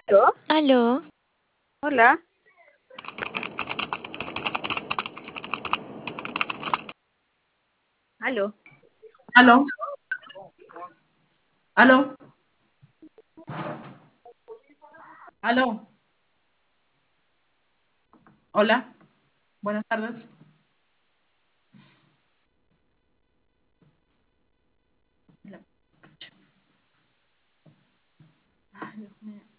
¿Aló? Aló, Hola. ¿Aló? Aló, aló, aló. Hola, buenas tardes. Ay, Dios mío.